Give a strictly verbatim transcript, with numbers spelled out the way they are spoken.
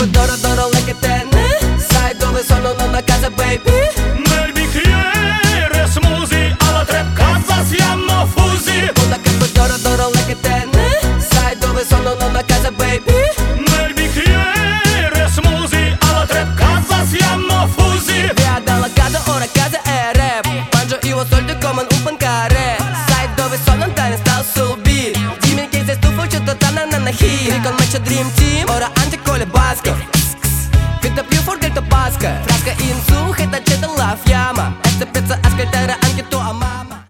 che d'oro d'oro lei che te ne sai dove sono, non a casa baby. Nel bicchiere smoothie alla trap casa siamo fusi. Una che d'oro d'oro lei che te ne sai dove sono, non a casa baby. Nel bicchiere smoothie alla trap casa siamo fusi. Via dalla casa, ora casa è rap. Mangio io ho soldi come un pancare. Sai dove sono, te ne stavo sul beat. Dimmi che sei stufo, c'è totale nana hit. Con me c'è Dream Team, ora anche con le basche. Fidda più forte il tabasco. Frasca in su, che c'è della fiamma. E se pensa ascoltare anche tua mamma.